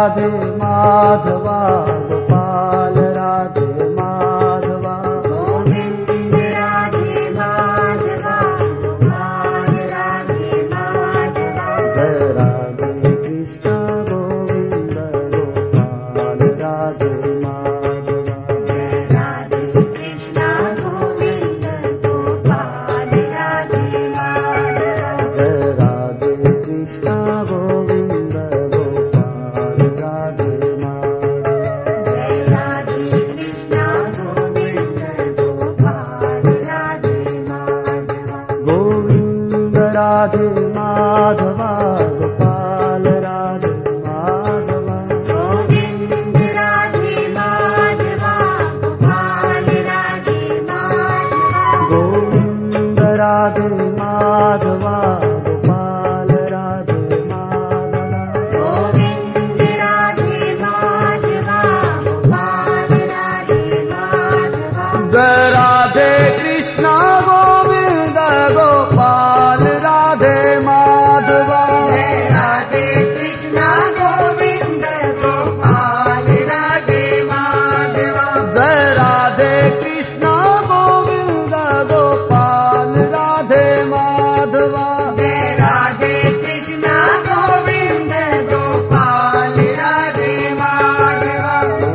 Radhe Madhava Gopal Radhe Madhava Govind Radhe Madhava Gopal Radhe Madhava Jai Radhe Krishna Govind Gopal Radhe Madhava Jai Radhe Krishna Govind Gopal Radhe Madhava Jai Radhe Krishna Govind Gopal Radhe Madhava Jai Radhe Krishna Govind Gopal Radhe Madhava Govind Radhe Madhava Gopal Radhe Madhava Govind Radhe Madhava Gopal Radhe Madhava Govind Radhe Madhava Gopal Radhe Madhava Govind Radhe Madhava Gopal Radhe Madhava Jai Radhe Krishna Govind Gopal Radhe Madhava Jai Radhe Krishna Govind Gopal Radhe Madhava Jai Radhe Krishna Govind Gopal Radhe Madhava Jai Radhe Krishna Govind Gopal Radhe Madhava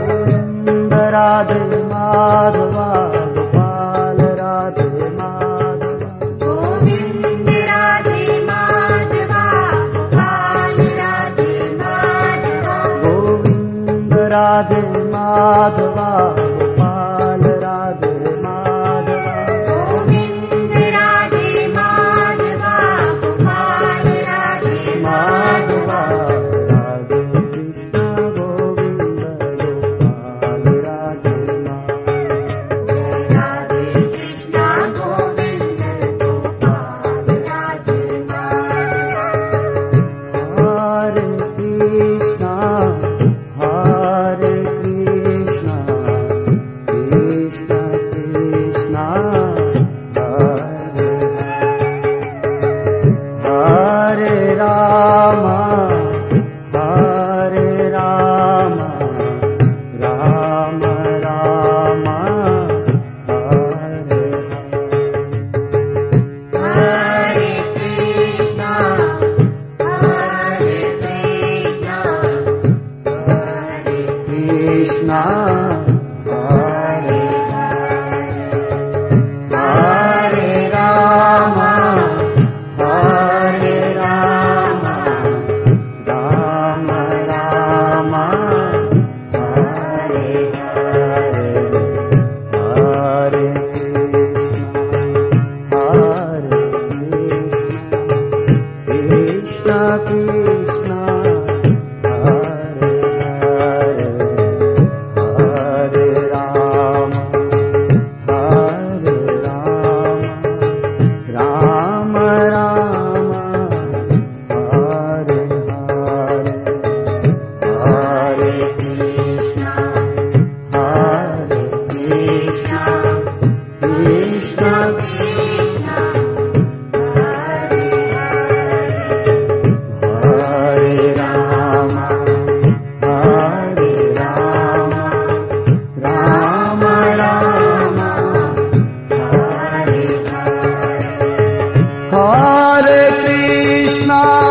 Radhe Madhava Gopal Radhe Madhava Govind Radhe Madhava Gopal Radhe Madhava Govind Radhe Madhava Gopal Radhe Madhava Govind Radhe Madhava Gopal Radhe Madhava Madhava Radhe Krishna Govind Gopal Radhe Madhava Jai Radhe Krishna Govind Gopal Radhe Madhava Hare Krishna Hare Krishna Krishna Krishna Hare Hare Ram Hare Ram Ram Ram Hare Hare Krishna Hare Krishna Hare Krishna Hare Hare Ram Hare Ram Ram Ram Hare Hare Hare Krishna Krishna Hare Hare Hare Ram Ram Ram Hare Hare Hare Krishna Krishna Krishna Hare Ram Ram Ram Hare Hare Hare Krishna